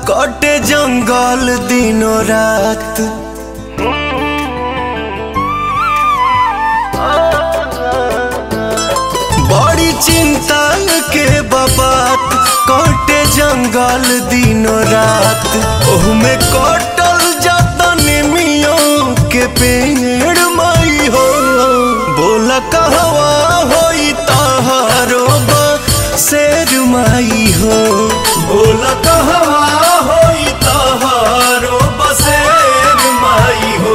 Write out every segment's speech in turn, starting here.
कटे जंगल दिनों रात। बड़ी चिंता के बात कटे जंगल दिनों रात। ओहमे कटल जाता निमियों के पेड़ माई हो। बोला कहवा होई तहारो शेर माई हो। बोला कहवा होई तहारो बसेर माई हो।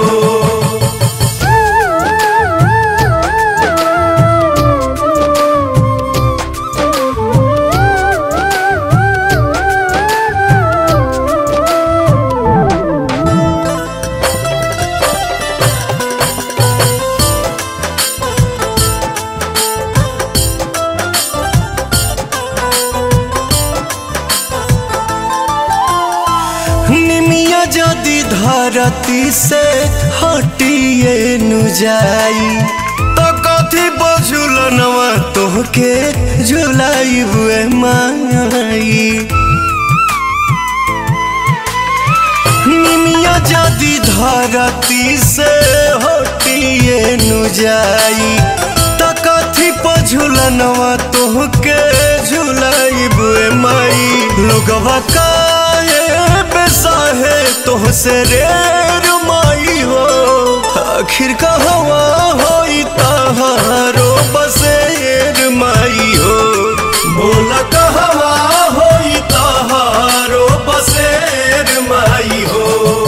निमिया जदि धरती से हटिए नु जाई तो कथी बझुलनवा तोहके झुलाई हुए माई। निमिया जदि धरती से हटिए नु जाई तो कथी बझुलनवा तोहके झुलाई हुए माई। लोगवा काहे बेसाहे तोहसे रेर माई हो। आखिर कहवा होई तहारो बसेर माई हो। बोला कहवा होई तहारो बसेर माई हो।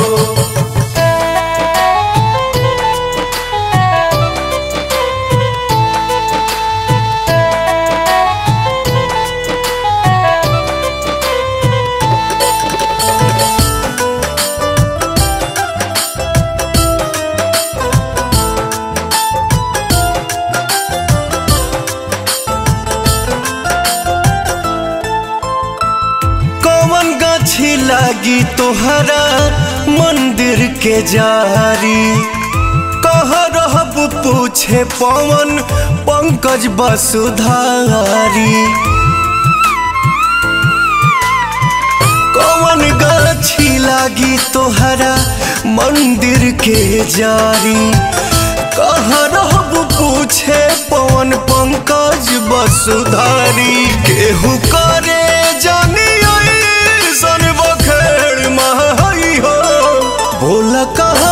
गाछी लागी तोहरा मंदिर के जारी। कह रहब पूछे पवन पंकज वसुधारी। कौन गाछी लागी तोहरा मंदिर के जारी। कह रहब पूछे पवन पंकज वसुधारी। केहू करे जानी सन बखेड़ माई हो। बोला कहा